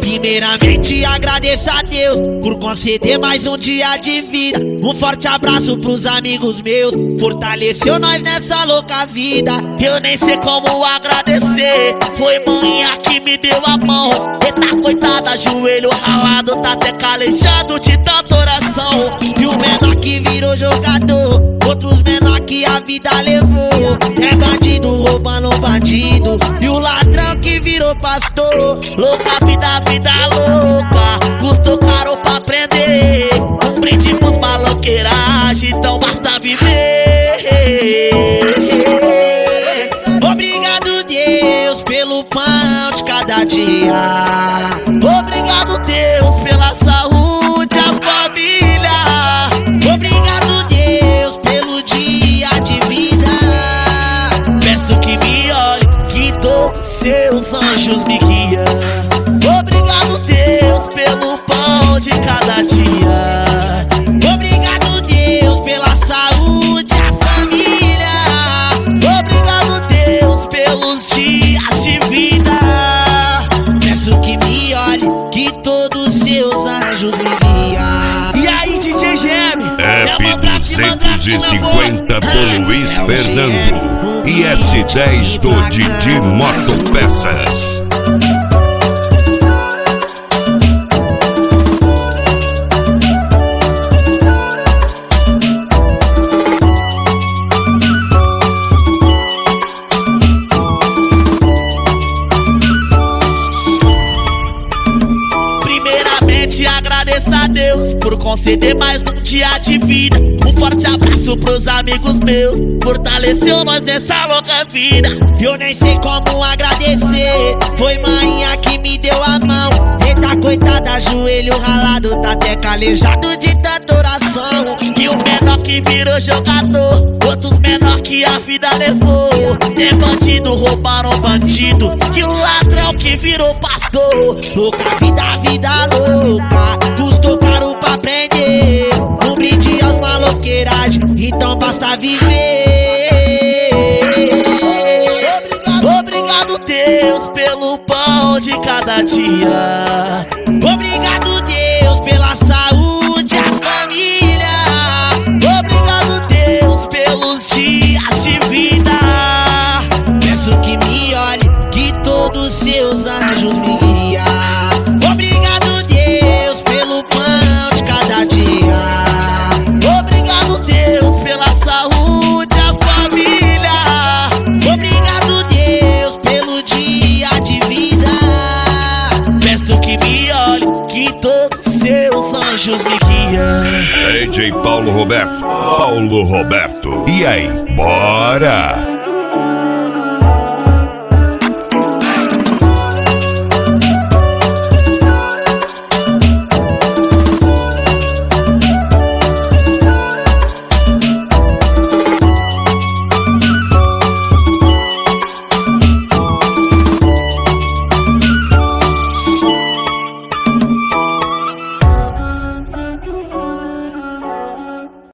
Primeiramente agradeço a Deus por conceder mais um dia de vida. Um forte abraço pros amigos meus, fortaleceu nós nessa louca vida. Eu nem sei como agradecer, foi manhã que me deu a mão. Eita coitada, joelho ralado, tá até calejado de tanta oração. E o menor que virou jogador, outros menor que a vida levou. É bandido roubando bandido, e o ladrão que virou pastor. Louca vida, vida louca, custou caro pra aprender. Um brinde pros maloqueiragem, então basta viver. Obrigado Deus pelo pão de cada dia. Obrigado Deus pela saúde, a família. Obrigado Deus pelo dia de vida. Peço que me olhe, que todos seus anjos me guiam. Obrigado Deus pelo pão de cada dia. Obrigado Deus pela saúde, a família. Obrigado Deus pelos dias de vida. Peço que me olhe, que todos seus anjos me guiam. E aí DJ GM, F250 do Luiz Fernando e S10 do Didi Motopeças. Agradeço a Deus por conceder mais um dia de vida. Um forte abraço pros amigos meus, fortaleceu nós nessa louca vida. Eu nem sei como agradecer, foi manhã que me deu a mão. Eita coitada, joelho ralado, tá até calejado de tanta oração. E o menor que virou jogador, outros menor que a vida levou. É bandido, roubaram bandido, e o ladrão que virou pastor. Louca vida, vida louca, custou caro pra aprender. Um brinde aos maloqueiragem, então basta viver. Obrigado Deus pelo pão de cada dia. Obrigado Deus pela saúde, a família. Obrigado Deus pelos dias de vida. Peço que me olhe, que todos seus anjos me guiam. Obrigado Deus pelo pão de cada dia. Obrigado Deus pela saúde, a família. Obrigado Deus pelo dia de vida. Peço que me olhe, que todos seus anjos me guiam. DJ Paulo Roberto. E aí, bora!